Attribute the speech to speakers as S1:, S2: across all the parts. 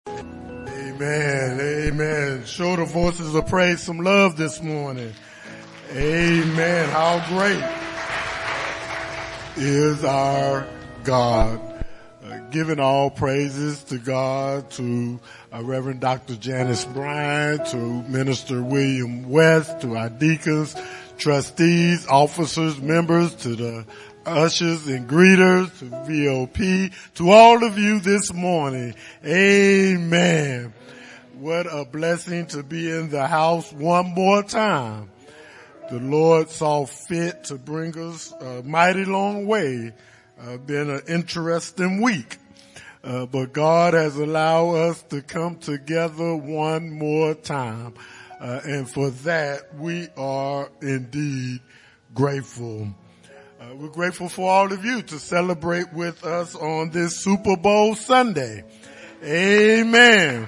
S1: Amen. Amen. Show the voices of praise some love this morning. Amen. How great is our God. Giving all praises to God, to Reverend Dr. Janice Bryan, to Minister William West, to our deacons, trustees, officers, members, to the ushers and greeters, to VOP, to all of you this morning. Amen. What a blessing to be in the house one more time. The Lord saw fit to bring us a mighty long way. Been an interesting week. But God has allowed us to come together one more time. And for that, we are indeed grateful. We're grateful for all of you to celebrate with us on this Super Bowl Sunday. Amen.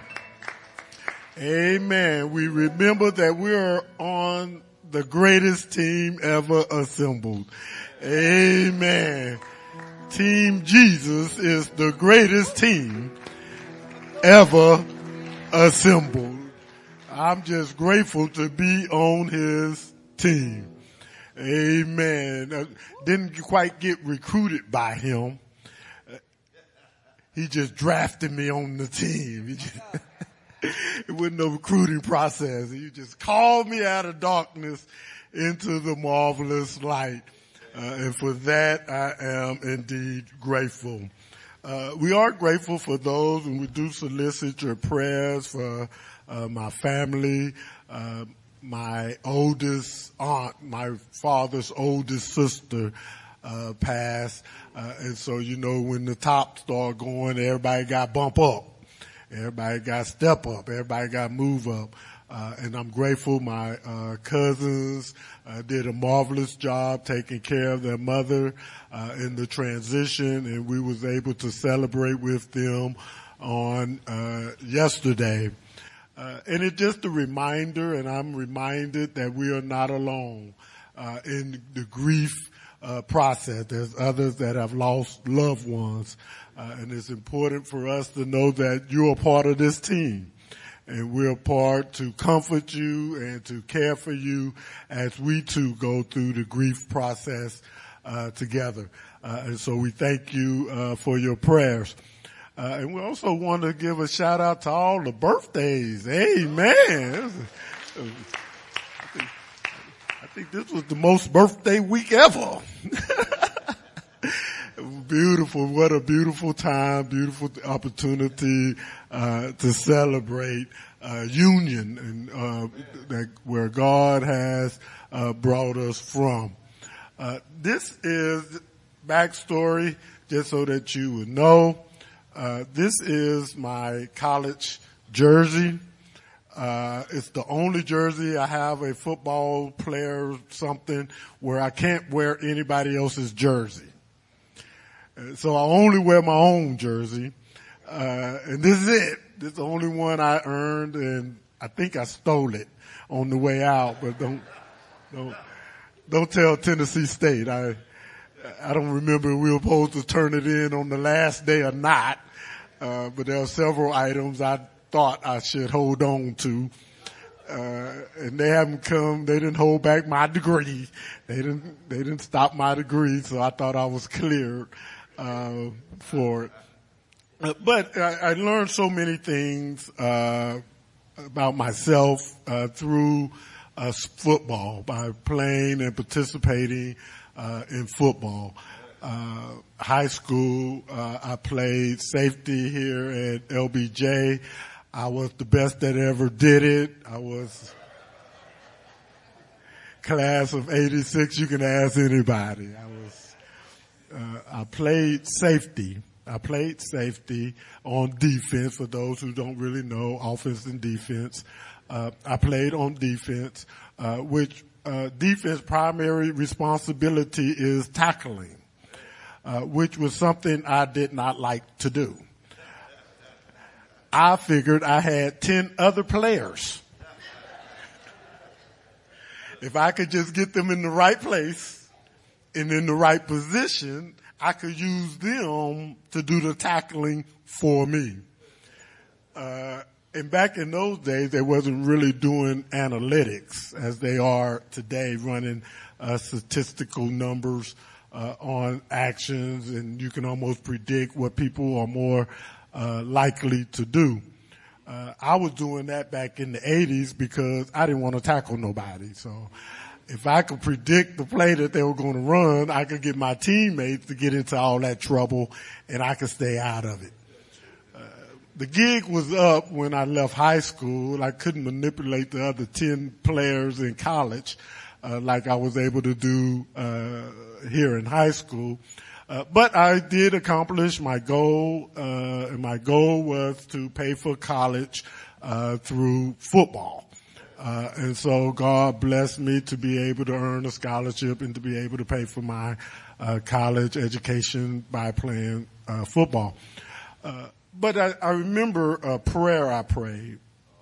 S1: Amen. We remember that we are on the greatest team ever assembled. Amen. Team Jesus is the greatest team ever assembled. I'm just grateful to be on his team. Amen. Didn't quite get recruited by him. He just drafted me on the team. It wasn't no recruiting process. He just called me out of darkness into the marvelous light. And for that, I am indeed grateful. We are grateful for those, and we do solicit your prayers for my family, my oldest aunt, my father's oldest sister, passed. And so, you know, when the top started going, everybody got bump up. Everybody got step up. Everybody got move up. And I'm grateful my cousins did a marvelous job taking care of their mother in the transition, and we was able to celebrate with them on yesterday. And it's just a reminder, and I'm reminded that we are not alone in the grief process. There's others that have lost loved ones, and it's important for us to know that you're a part of this team. And we're a part to comfort you and to care for you as we too go through the grief process together. And so we thank you for your prayers. And we also want to give a shout out to all the birthdays. Amen. I think this was the most birthday week ever. Beautiful. What a beautiful time, beautiful opportunity to celebrate union and where God has brought us from. This is backstory, just so that you would know. This is my college jersey. It's the only jersey I have a football player something where I can't wear anybody else's jersey. So I only wear my own jersey. And this is it. This is the only one I earned, and I think I stole it on the way out, but don't tell Tennessee State. I don't remember if we were supposed to turn it in on the last day or not. But there are several items I thought I should hold on to. And they haven't come. They didn't hold back my degree. They didn't stop my degree. So I thought I was cleared, for it. But I learned so many things, about myself, through, football, by playing and participating, in football. High school, I played safety here at LBJ. I was the best that ever did it. I was class of 86. You can ask anybody. I played safety. I played safety on defense, for those who don't really know, offense and defense. I played on defense, which defense primary responsibility is tackling, which was something I did not like to do. I figured I had 10 other players. If I could just get them in the right place and in the right position, I could use them to do the tackling for me. And back in those days, they wasn't really doing analytics as they are today, running statistical numbers on actions, and you can almost predict what people are more likely to do. I was doing that back in the 80s because I didn't want to tackle nobody. So if I could predict the play that they were going to run, I could get my teammates to get into all that trouble and I could stay out of it. The gig was up when I left high school. I couldn't manipulate the other 10 players in college like I was able to do here in high school. But I did accomplish my goal, and my goal was to pay for college through football. And so God blessed me to be able to earn a scholarship and to be able to pay for my college education by playing football. But I remember a prayer I prayed.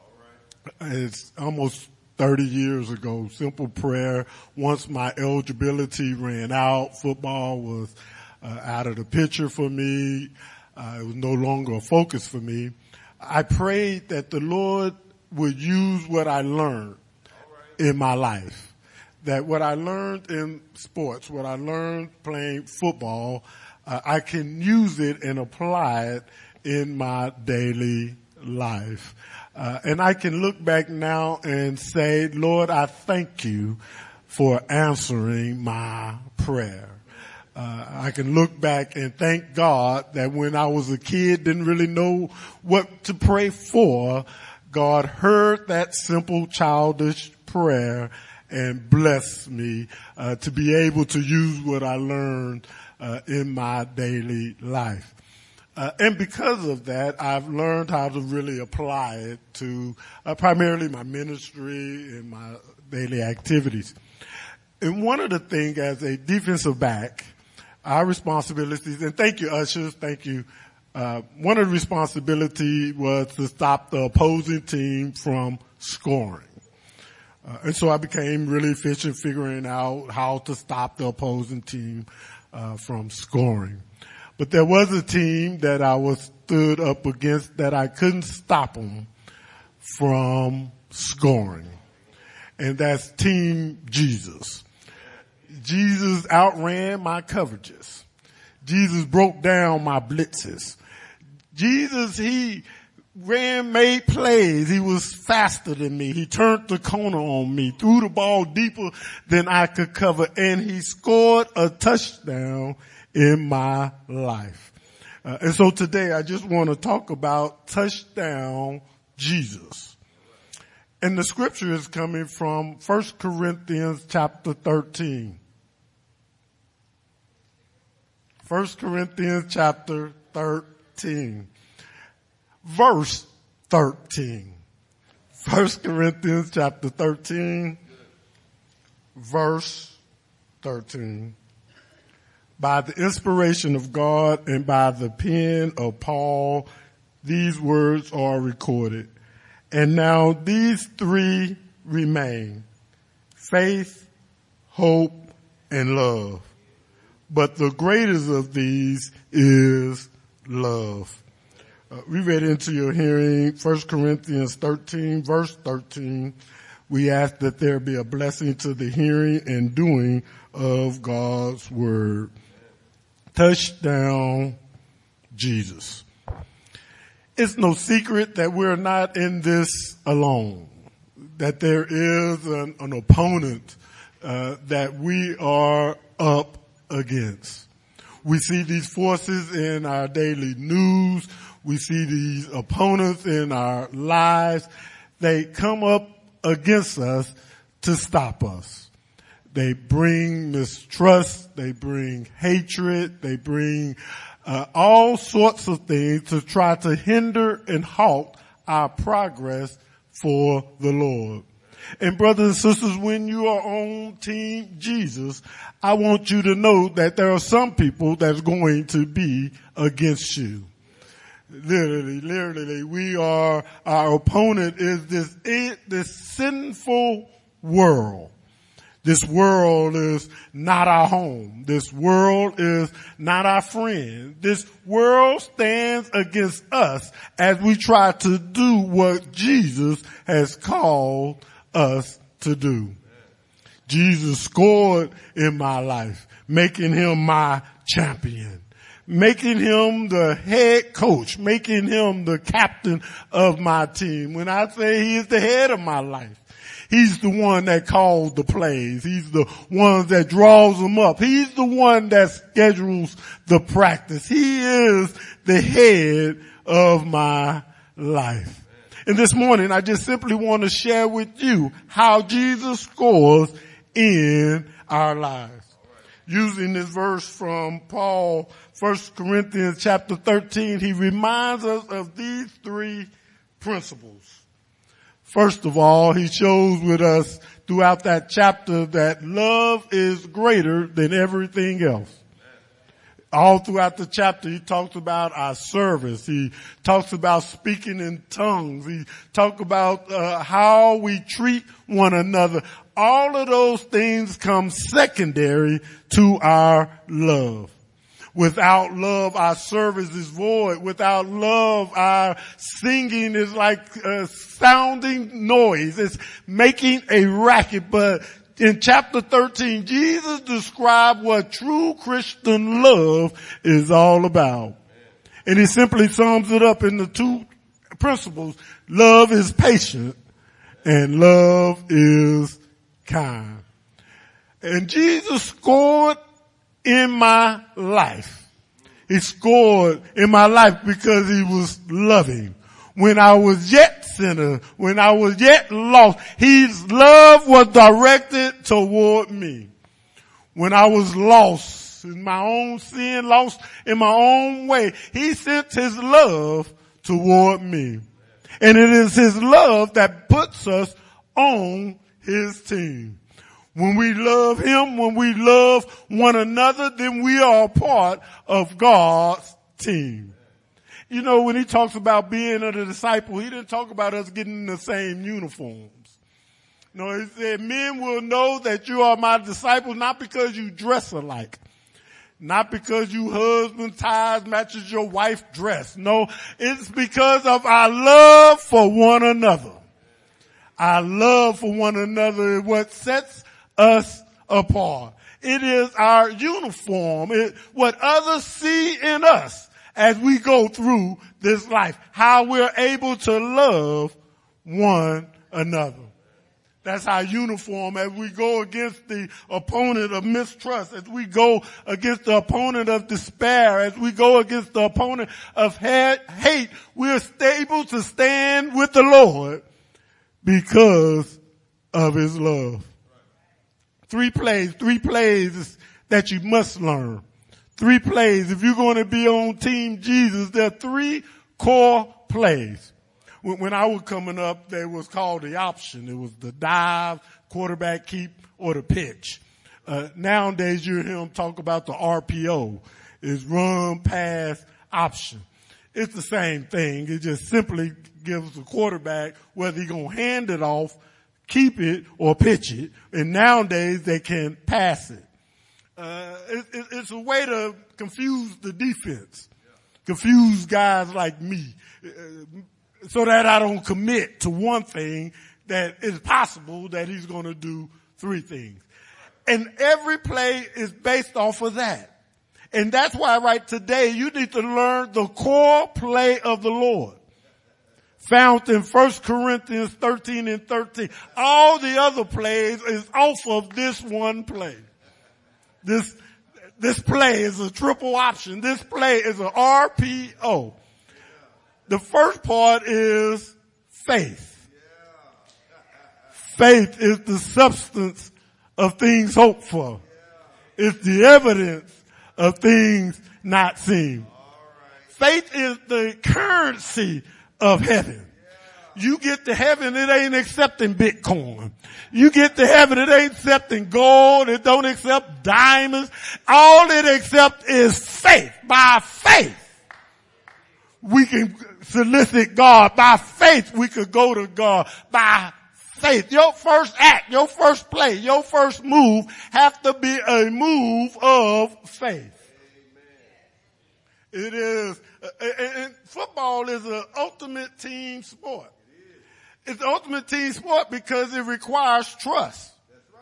S1: It's almost 30 years ago. Simple prayer. Once my eligibility ran out, football was out of the picture for me. It was no longer a focus for me. I prayed that the Lord would use what I learned in my life. That what I learned in sports, what I learned playing football, I can use it and apply it in my daily life. And I can look back now and say, Lord, I thank you for answering my prayer. I can look back and thank God that when I was a kid, didn't really know what to pray for, God heard that simple childish prayer and blessed me to be able to use what I learned in my daily life. And because of that, I've learned how to really apply it to primarily my ministry and my daily activities. And one of the things as a defensive back, our responsibilities, and thank you, ushers, thank you. One of the responsibilities was to stop the opposing team from scoring. And so I became really efficient figuring out how to stop the opposing team from scoring. But there was a team that I was stood up against that I couldn't stop them from scoring. And that's Team Jesus. Jesus outran my coverages. Jesus broke down my blitzes. Jesus, he made plays. He was faster than me. He turned the corner on me, threw the ball deeper than I could cover, and he scored a touchdown in my life. And so today I just want to talk about touchdown Jesus. And the scripture is coming from 1 Corinthians chapter 13. 1 Corinthians chapter 13. Verse 13. 1 Corinthians chapter 13. Verse 13. By the inspiration of God and by the pen of Paul, these words are recorded. And now these three remain: faith, hope, and love. But the greatest of these is love. We read into your hearing 1 Corinthians 13, verse 13. We ask that there be a blessing to the hearing and doing of God's word. Touchdown, Jesus. It's no secret that we're not in this alone, that there is an opponent that we are up against. We see these forces in our daily news. We see these opponents in our lives. They come up against us to stop us. They bring mistrust. They bring hatred. They bring all sorts of things to try to hinder and halt our progress for the Lord. And brothers and sisters, when you are on Team Jesus, I want you to know that there are some people that's going to be against you. Literally, our opponent is this sinful world This world is not our home. This world is not our friend. This world stands against us as we try to do what Jesus has called us to do. Jesus scored in my life, making him my champion, making him the head coach, making him the captain of my team. When I say he is the head of my life, he's the one that calls the plays. He's the one that draws them up. He's the one that schedules the practice. He is the head of my life. And this morning, I just simply want to share with you how Jesus scores in our lives. Using this verse from Paul, 1 Corinthians chapter 13, he reminds us of these three principles. First of all, he shows with us throughout that chapter that love is greater than everything else. All throughout the chapter, he talks about our service. He talks about speaking in tongues. He talks about how we treat one another. All of those things come secondary to our love. Without love, our service is void. Without love, our singing is like sounding noise. It's making a racket. But in chapter 13, Jesus described what true Christian love is all about. And he simply sums it up in the two principles. Love is patient and love is kind. And Jesus scored in my life. He scored in my life because he was loving. When I was yet sinner, when I was yet lost, his love was directed toward me. When I was lost in my own sin, lost in my own way, he sent his love toward me. And it is his love that puts us on his team. When we love him, when we love one another, then we are a part of God's team. You know, when he talks about being a disciple, he didn't talk about us getting in the same uniforms. No, he said, men will know that you are my disciples not because you dress alike. Not because you husband ties matches your wife's dress. No, it's because of our love for one another. Our love for one another is what sets us apart. It is our uniform. What others see in us as we go through this life. How we're able to love one another. That's our uniform as we go against the opponent of mistrust, as we go against the opponent of despair, as we go against the opponent of hate. We're able to stand with the Lord because of his love. Three plays that you must learn. Three plays. If you're going to be on Team Jesus, there are three core plays. When I was coming up, they was called the option. It was the dive, quarterback keep, or the pitch. Nowadays you hear them talk about the RPO. It's run, pass, option. It's the same thing. It just simply gives the quarterback whether he's going to hand it off, keep it, or pitch it. And nowadays they can pass it. It's a way to confuse the defense. Confuse guys like me. So that I don't commit to one thing that is possible that he's going to do three things. And every play is based off of that. And that's why right today you need to learn the core play of the Lord. Found in 1 Corinthians 13 and 13. All the other plays is off of this one play. This play is a triple option. This play is an RPO. The first part is faith. Faith is the substance of things hoped for. It's the evidence of things not seen. Faith is the currency of heaven. You get to heaven, it ain't accepting Bitcoin. You get to heaven, it ain't accepting gold. It don't accept diamonds. All it accepts is faith. By faith, we can solicit God. By faith, we could go to God. By faith. Your first act, your first play, your first move have to be a move of faith. It is, and football is an ultimate team sport. It's an ultimate team sport because it requires trust.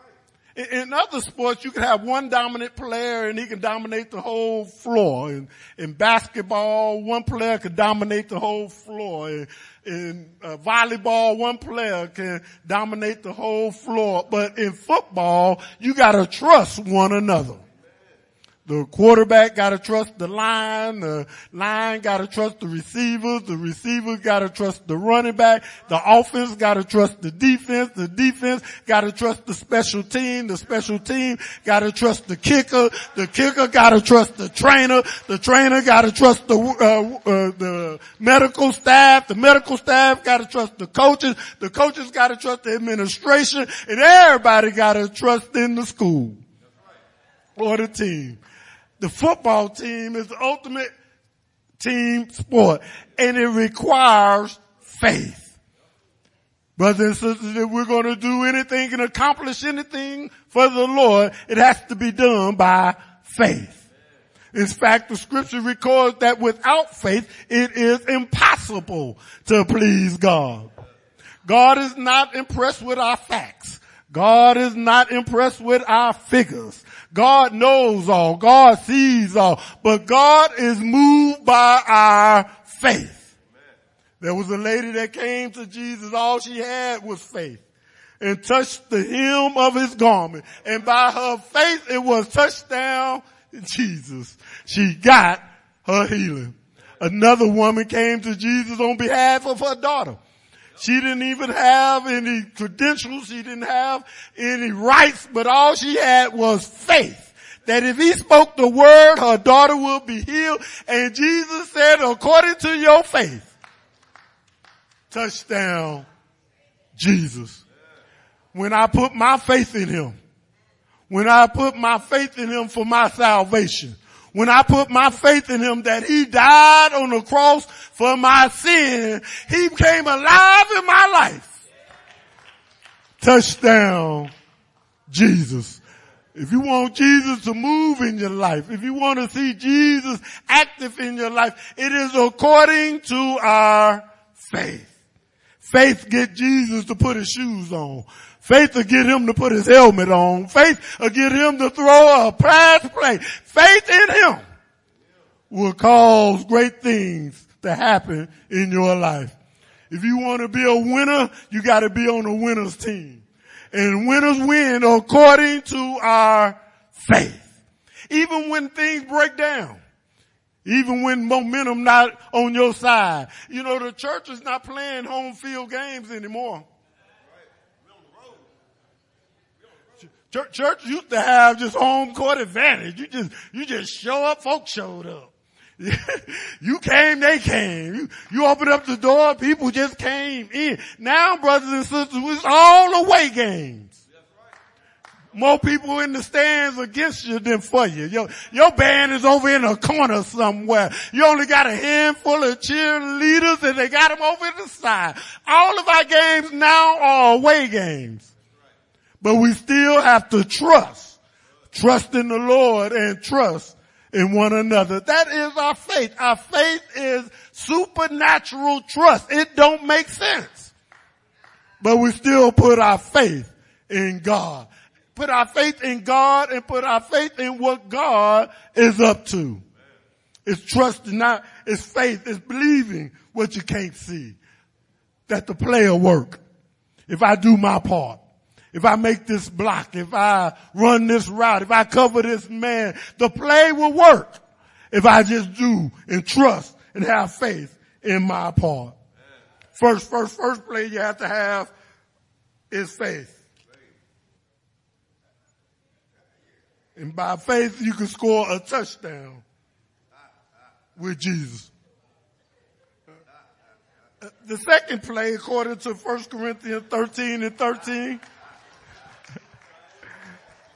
S1: In other sports, you can have one dominant player and he can dominate the whole floor. In basketball, one player can dominate the whole floor. In volleyball, one player can dominate the whole floor. But in football, you gotta trust one another. The quarterback gotta trust the line gotta trust the receiver gotta trust the running back, the offense gotta trust the defense gotta trust the special team gotta trust the kicker gotta trust the trainer gotta trust the medical staff gotta trust the coaches gotta trust the administration, and everybody gotta trust in the school or the team. The football team is the ultimate team sport, and it requires faith. Brothers and sisters, if we're going to do anything and accomplish anything for the Lord, it has to be done by faith. In fact, the scripture records that without faith, it is impossible to please God. God is not impressed with our facts. God is not impressed with our figures. God knows all. God sees all. But God is moved by our faith. There was a lady that came to Jesus. All she had was faith, and touched the hem of his garment. And by her faith, it was touched down Jesus. She got her healing. Another woman came to Jesus on behalf of her daughter. She didn't even have any credentials. She didn't have any rights, but all she had was faith that if he spoke the word, her daughter would be healed. And Jesus said, according to your faith, touchdown, Jesus. When I put my faith in him, when I put my faith in him for my salvation, when I put my faith in him that he died on the cross for my sin, he came alive in my life. Touchdown, Jesus. If you want Jesus to move in your life, if you want to see Jesus active in your life, it is according to our faith. Faith get Jesus to put his shoes on. Faith will get him to put his helmet on. Faith will get him to throw a pass play. Faith in him will cause great things to happen in your life. If you want to be a winner, you got to be on a winner's team. And winners win according to our faith. Even when things break down. Even when momentum not on your side. You know, the church is not playing home field games anymore. Church used to have just home court advantage. You just show up, folks showed up. You came, they came. You opened up the door, people just came in. Now, brothers and sisters, it's all away games. More people in the stands against you than for you. Your band is over in a corner somewhere. You only got a handful of cheerleaders and they got them over to the side. All of our games now are away games. But we still have to trust in the Lord and trust in one another. That is our faith. Our faith is supernatural trust. It don't make sense. But we still put our faith in God. Put our faith in God and put our faith in what God is up to. It's trust, it's faith, it's believing what you can't see. That the play will work. If I do my part. If I make this block, if I run this route, if I cover this man, the play will work. If I just do and trust and have faith in my part. First play you have to have is faith. And by faith you can score a touchdown with Jesus. The second play, according to 1 Corinthians 13:13,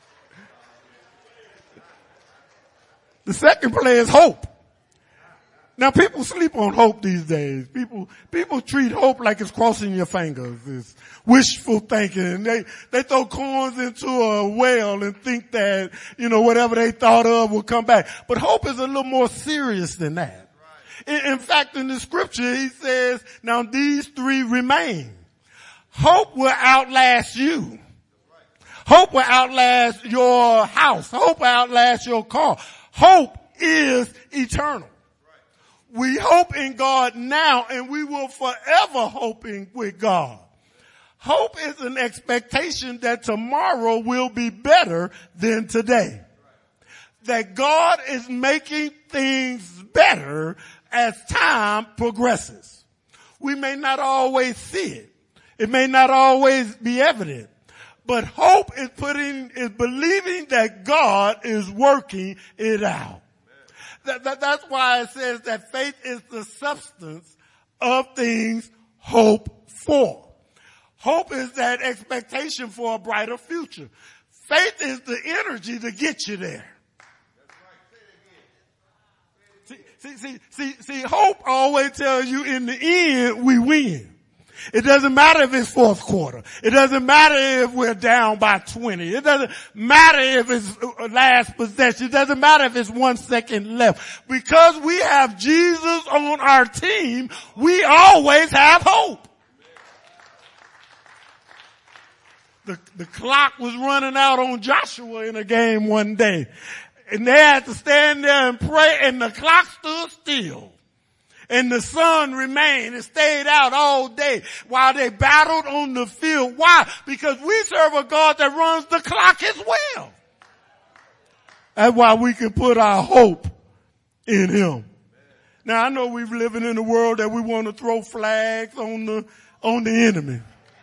S1: the second play is hope. Now people sleep on hope these days. People treat hope like it's crossing your fingers. It's wishful thinking. They throw coins into a well and think that, whatever they thought of will come back. But hope is a little more serious than that. In fact, in the scripture, he says, now these three remain. Hope will outlast you. Hope will outlast your house. Hope will outlast your car. Hope is eternal. We hope in God now, and we will forever hoping with God. Hope is an expectation that tomorrow will be better than today. That God is making things better as time progresses. We may not always see it. It may not always be evident. But hope is believing that God is working it out. That's why it says that faith is the substance of things hoped for. Hope is that expectation for a brighter future. Faith is the energy to get you there. See, hope always tells you in the end we win. It doesn't matter if it's fourth quarter. It doesn't matter if we're down by 20. It doesn't matter if it's last possession. It doesn't matter if it's 1 second left. Because we have Jesus on our team, we always have hope. The clock was running out on Joshua in a game one day. And they had to stand there and pray, and the clock stood still. And the sun remained and stayed out all day while they battled on the field. Why? Because we serve a God that runs the clock as well. That's why we can put our hope in Him. Now I know we're living in a world that we want to throw flags on the enemy.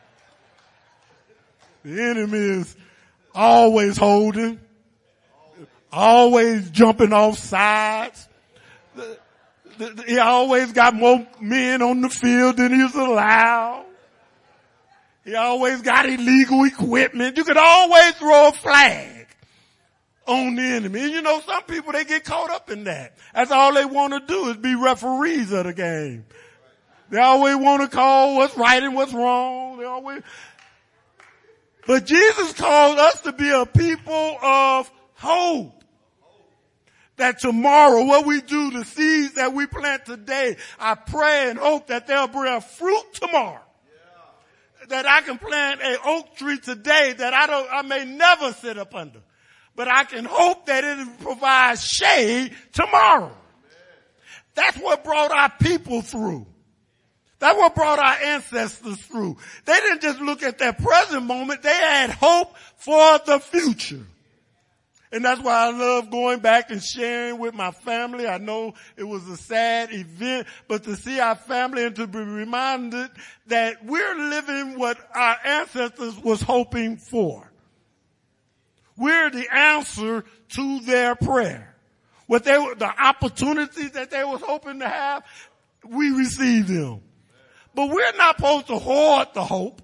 S1: The enemy is always holding, always jumping off sides. He always got more men on the field than he's allowed. He always got illegal equipment. You could always throw a flag on the enemy. And some people, they get caught up in that. That's all they want to do is be referees of the game. They always want to call what's right and what's wrong. But Jesus called us to be a people of hope. That tomorrow, what we do, the seeds that we plant today, I pray and hope that they'll bear fruit tomorrow. Yeah. That I can plant an oak tree today that I may never sit up under. But I can hope that it provides shade tomorrow. Amen. That's what brought our people through. That's what brought our ancestors through. They didn't just look at their present moment. They had hope for the future. And that's why I love going back and sharing with my family. I know it was a sad event, but to see our family and to be reminded that we're living what our ancestors was hoping for. We're the answer to their prayer. The opportunities that they was hoping to have, we received them. But we're not supposed to hoard the hope.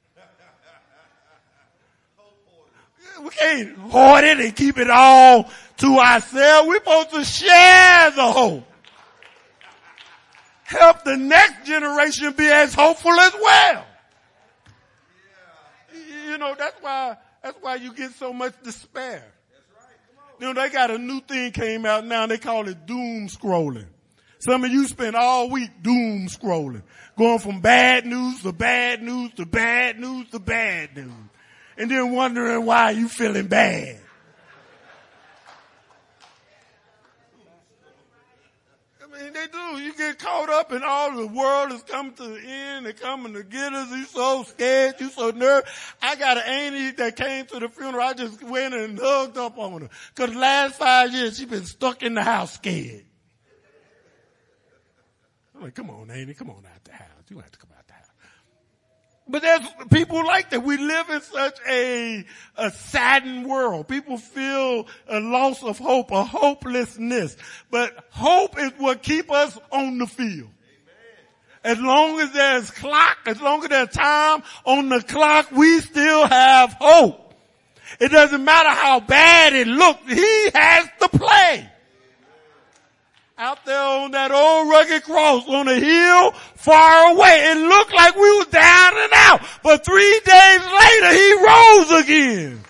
S1: We can't hoard it and keep it all to ourselves. We're supposed to share the hope. Help the next generation be as hopeful as well. That's why you get so much despair. They got a new thing came out now and they call it doom scrolling. Some of you spend all week doom scrolling. Going from bad news to bad news to bad news to bad news. And then wondering why you feeling bad. I mean, they do. You get caught up in all the world is coming to the end. They're coming to get us. You so scared. You so nervous. I got an auntie that came to the funeral. I just went and hugged up on her. Cause the last 5 years she been stuck in the house scared. I'm like, come on, auntie. Come on out the house. You don't have to come out the house. But there's people like that. We live in such a saddened world. People feel a loss of hope, a hopelessness. But hope is what keeps us on the field. As long as there's clock, as long as there's time on the clock, we still have hope. It doesn't matter how bad it looks. He has to play. out there on that old rugged cross on a hill far away. It looked like we was down and out, but 3 days later he rose again.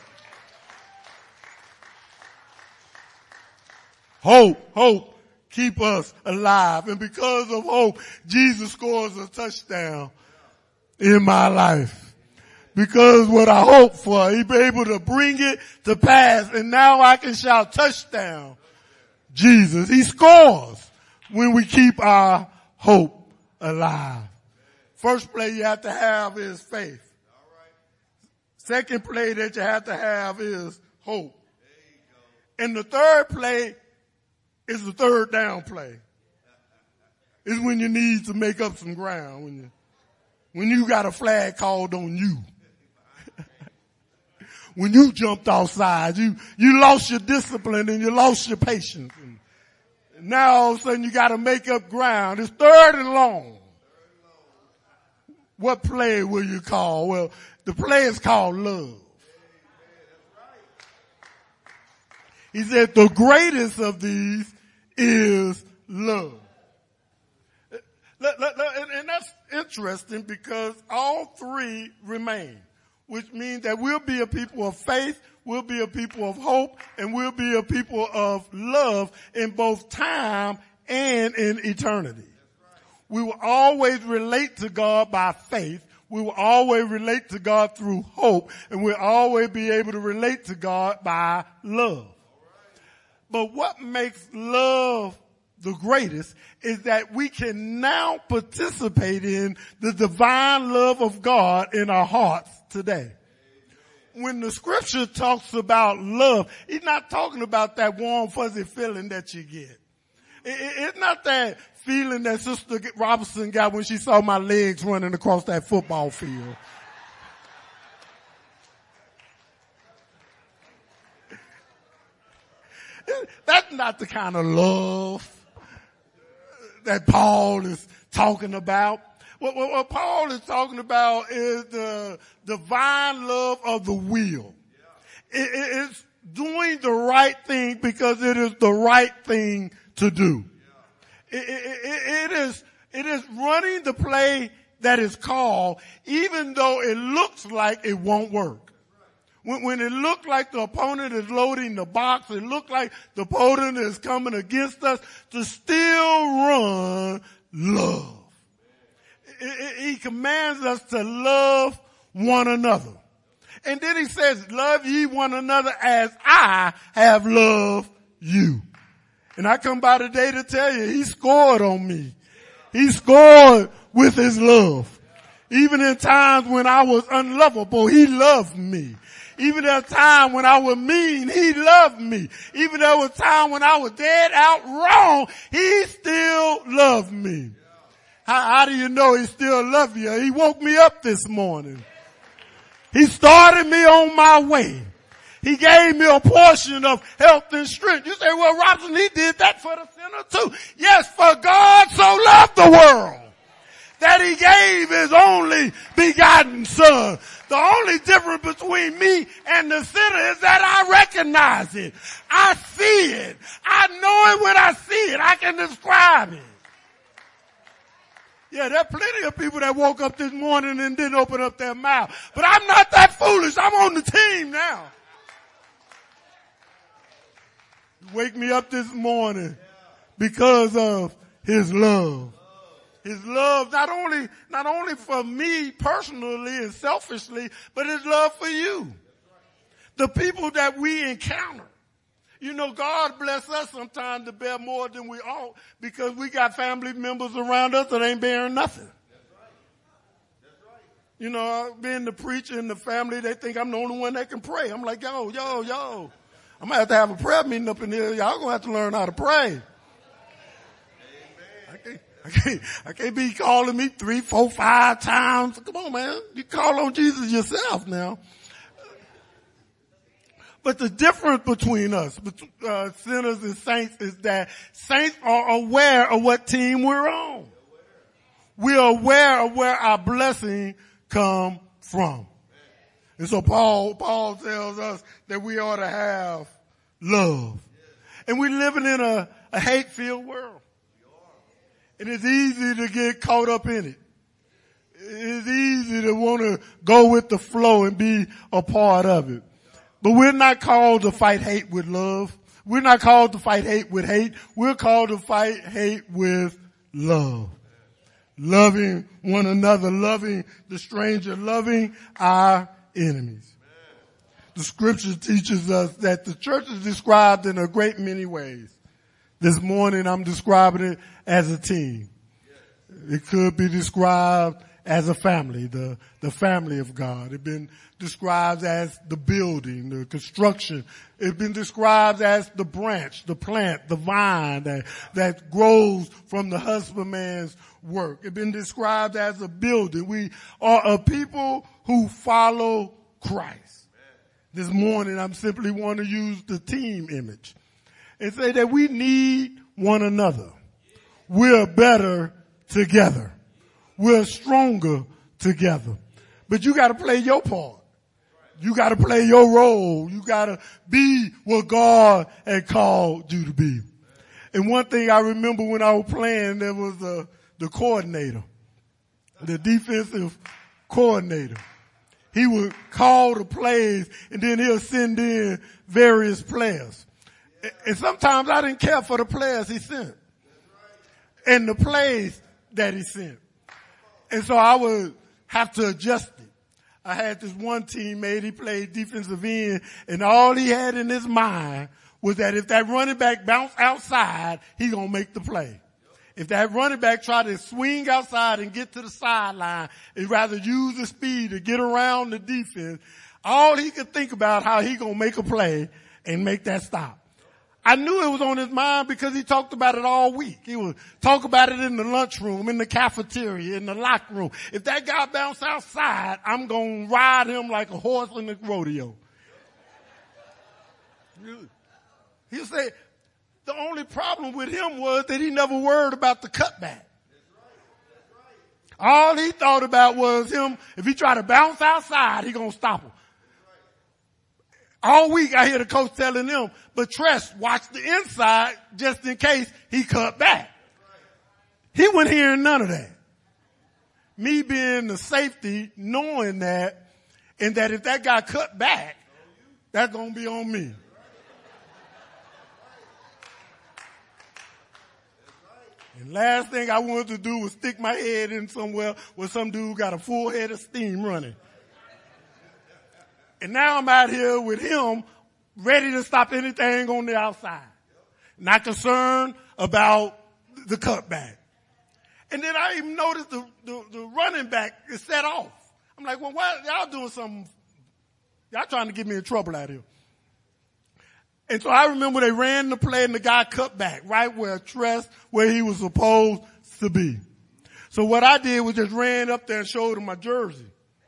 S1: Hope keep us alive. And because of hope, Jesus scores a touchdown in my life. Because what I hope for, he be able to bring it to pass. And now I can shout touchdown. Jesus, he scores when we keep our hope alive. First play you have to have is faith. Second play that you have to have is hope. And the third play is the third down play. It's when you need to make up some ground. When you got a flag called on you. When you jumped offside, you lost your discipline and you lost your patience. And now all of a sudden you got to make up ground. It's third and long. What play will you call? Well, the play is called love. He said the greatest of these is love. And that's interesting because all three remain, which means that we'll be a people of faith, we'll be a people of hope, and we'll be a people of love in both time and in eternity. We will always relate to God by faith. We will always relate to God through hope, and we'll always be able to relate to God by love. But what makes love the greatest is that we can now participate in the divine love of God in our hearts today. When the scripture talks about love, he's not talking about that warm, fuzzy feeling that you get. It's not that feeling that Sister Robinson got when she saw my legs running across that football field. That's not the kind of love that Paul is talking about. What Paul is talking about is the divine love of the will. It's doing the right thing because it is the right thing to do. It is running the play that is called, even though it looks like it won't work. When it looked like the opponent is loading the box, it looked like the opponent is coming against us, to still run love. He commands us to love one another. And then he says, love ye one another as I have loved you. And I come by today to tell you, he scored on me. He scored with his love. Even in times when I was unlovable, he loved me. Even at a time when I was mean, he loved me. Even there was a time when I was dead out wrong, he still loved me. How do you know he still loved you? He woke me up this morning. He started me on my way. He gave me a portion of health and strength. You say, well, Robinson, he did that for the sinner too. Yes, for God so loved the world that he gave his only begotten son. The only difference between me and the sinner is that I recognize it. I see it. I know it when I see it. I can describe it. Yeah, there are plenty of people that woke up this morning and didn't open up their mouth. But I'm not that foolish. I'm on the team now. Wake me up this morning because of his love. His love not only for me personally and selfishly, but his love for you. The people that we encounter. You know, God bless us sometimes to bear more than we ought because we got family members around us that ain't bearing nothing. You know, being the preacher in the family, they think I'm the only one that can pray. I'm like, yo. I'm going to have a prayer meeting up in here. Y'all going to have to learn how to pray. I can't be calling me 3, 4, 5 times. Come on, man. You call on Jesus yourself now. But the difference between us, sinners and saints, is that saints are aware of what team we're on. We're aware of where our blessing come from. And so Paul tells us that we ought to have love. And we're living in a hate-filled world. And it's easy to get caught up in it. It's easy to want to go with the flow and be a part of it. But we're not called to fight hate with love. We're not called to fight hate with hate. We're called to fight hate with love. Loving one another, loving the stranger, loving our enemies. The scripture teaches us that the church is described in a great many ways. This morning I'm describing it as a team. It could be described as a family, the family of God. It's been described as the building, the construction. It's been described as the branch, the plant, the vine that grows from the husbandman's work. It's been described as a building. We are a people who follow Christ. This morning I'm simply want to use the team image and say that we need one another. We're better together. We're stronger together. But you gotta play your part. You gotta play your role. You gotta be what God had called you to be. And one thing I remember when I was playing, there was the coordinator, the defensive coordinator. He would call the plays and then he'll send in various players. And sometimes I didn't care for the players he sent and the plays that he sent. And so I would have to adjust it. I had this one teammate, he played defensive end, and all he had in his mind was that if that running back bounced outside, he gonna make the play. If that running back tried to swing outside and get to the sideline, he'd rather use the speed to get around the defense, all he could think about how he gonna make a play and make that stop. I knew it was on his mind because he talked about it all week. He would talk about it in the lunchroom, in the cafeteria, in the locker room. If that guy bounced outside, I'm going to ride him like a horse in the rodeo. He'll say the only problem with him was that he never worried about the cutback. All he thought about was him, if he tried to bounce outside, he going to stop him. All week I hear the coach telling them, but Tress, watch the inside just in case he cut back. He wasn't hearing none of that. Me being the safety, knowing that, and that if that guy cut back, that's going to be on me. And last thing I wanted to do was stick my head in somewhere where some dude got a full head of steam running. And now I'm out here with him ready to stop anything on the outside. Not concerned about the cutback. And then I even noticed the running back is set off. I'm like, well, why y'all doing something? Y'all trying to get me in trouble out here. And so I remember they ran the play and the guy cut back right where he was supposed to be. So what I did was just ran up there and showed him my jersey.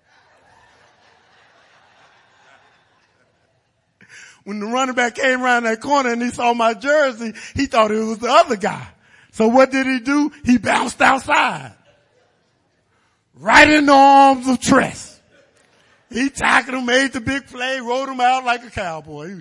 S1: When the running back came around that corner and he saw my jersey, he thought it was the other guy. So what did he do? He bounced outside. Right in the arms of Tress. He tackled him, made the big play, rode him out like a cowboy.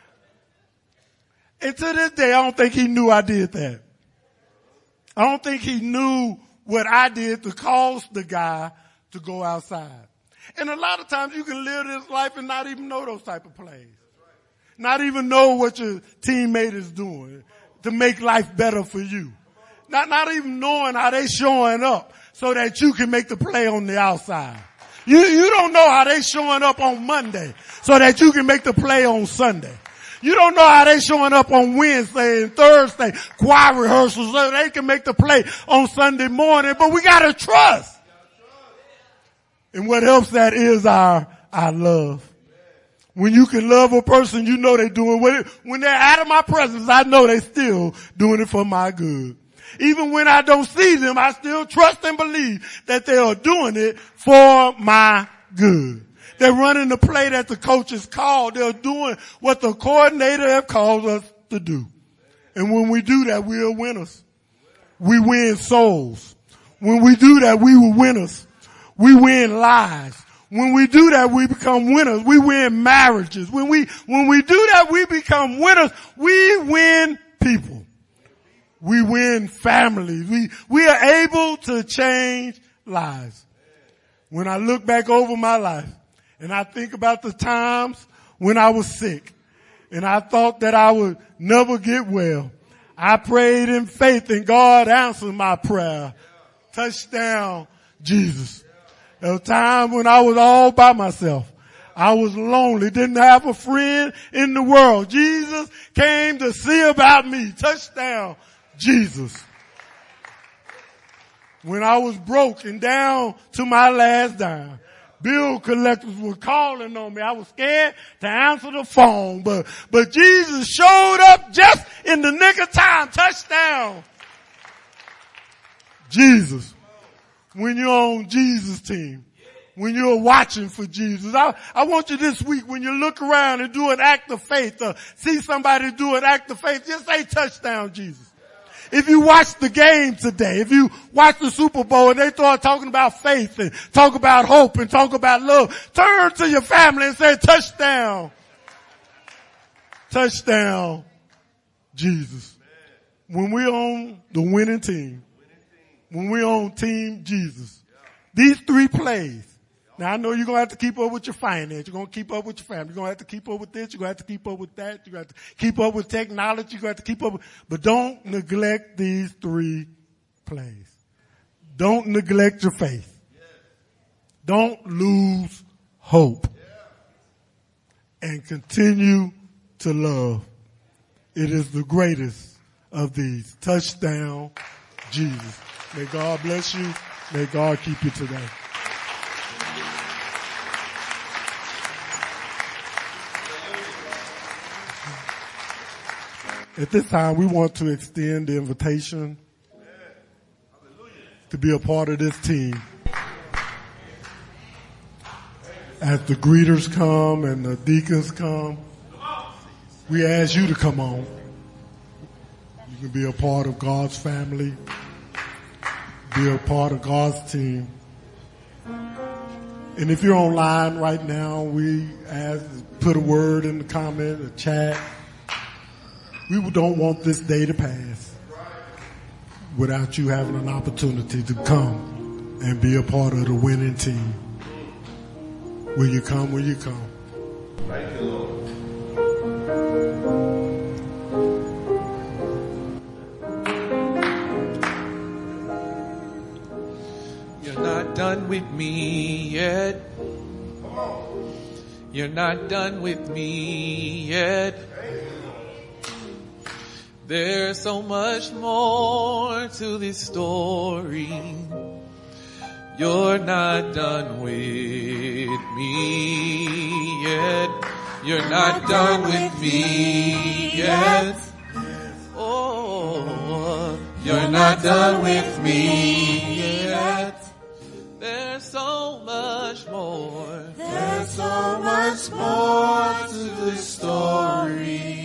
S1: And to this day, I don't think he knew I did that. I don't think he knew what I did to cause the guy to go outside. And a lot of times you can live this life and not even know those type of plays. Not even know what your teammate is doing to make life better for you. Not even knowing how they showing up so that you can make the play on the outside. You don't know how they showing up on Monday so that you can make the play on Sunday. You don't know how they showing up on Wednesday and Thursday, choir rehearsals, so they can make the play on Sunday morning, but we gotta trust. And what helps that is our love. When you can love a person, you know they're doing when they're out of my presence, I know they're still doing it for my good. Even when I don't see them, I still trust and believe that they are doing it for my good. They're running the play that the coach has called. They're doing what the coordinator have called us to do. And when we do that, we are winners. We win souls. When we do that, we will winners. We win lives. When we do that, we become winners. We win marriages. When we do that, we become winners. We win people. We win families. We are able to change lives. When I look back over my life and I think about the times when I was sick and I thought that I would never get well, I prayed in faith and God answered my prayer. Touchdown, Jesus. There was a time when I was all by myself. I was lonely, didn't have a friend in the world. Jesus came to see about me. Touchdown, Jesus. When I was broke and down to my last dime, bill collectors were calling on me. I was scared to answer the phone, but Jesus showed up just in the nick of time. Touchdown, Jesus. When you're on Jesus' team, when you're watching for Jesus, I want you this week, when you look around and do an act of faith, or see somebody do an act of faith, just say touchdown, Jesus. If you watch the game today, if you watch the Super Bowl and they start talking about faith and talk about hope and talk about love, turn to your family and say touchdown. Touchdown, Jesus. When we're on the winning team, when we're on Team Jesus, these three plays. Now I know you're going to have to keep up with your finance. You're going to keep up with your family. You're going to have to keep up with this. You're going to have to keep up with that. You're going to have to keep up with technology. You're going to have to keep up with, but don't neglect these three plays. Don't neglect your faith. Don't lose hope. And continue to love. It is the greatest of these. Touchdown, Jesus. May God bless you. May God keep you today. At this time, we want to extend the invitation to be a part of this team. As the greeters come and the deacons come, we ask you to come on. You can be a part of God's family, be a part of God's team. And if you're online right now, we ask, put a word in the comment, a chat. We don't want this day to pass without you having an opportunity to come and be a part of the winning team. Will you come? Will you come?
S2: Thank you, Lord. You're not done with me yet. You're not done with me yet. There's so much more to this story. You're not done with me yet. You're not done with me yet. Oh, you're not done with me yet. There's so much more. There's so much more to this story.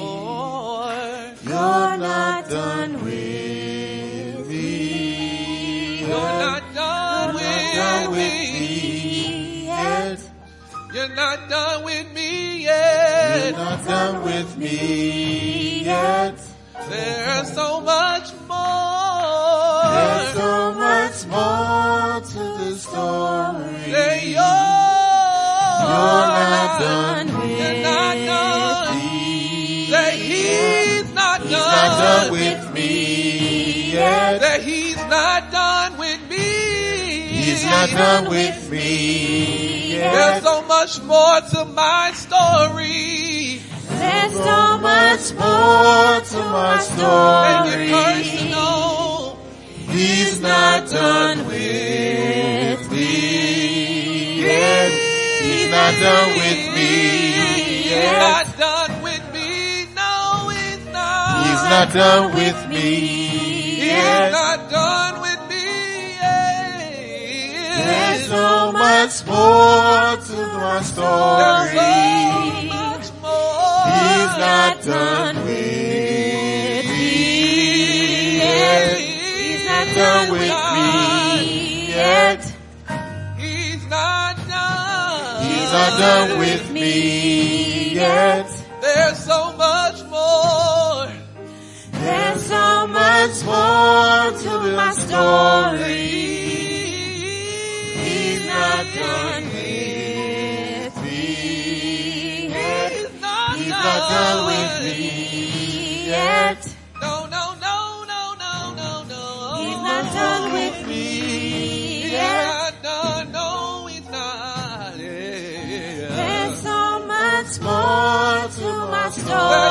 S2: You're not done with me. You're not done with me yet. You're not done with me yet. You're not done with me yet. There's so much more. There's so much more to the story. Say you're not done with me. You're not done. Say he's not done with me yet. That he's not done with me. He's not done with me yet. There's so much more to my story. There's so much more to my story. Make it personal. He's not done with me yet. He's not done with me yet. He's not done with me. No, he's not. He's not done with me yet. He's not done with me yet. There's so much more to my story. There's so much more. He's not done with me yet. He's not done with me yet. He's not done. He's not done with me yet. There's so much more. There's so much
S3: to my story. He's not done with me yet. He's not done with me yet.
S2: No.
S3: He's not done with me yet.
S2: No, he's not. Yeah.
S3: There's so much more to my story.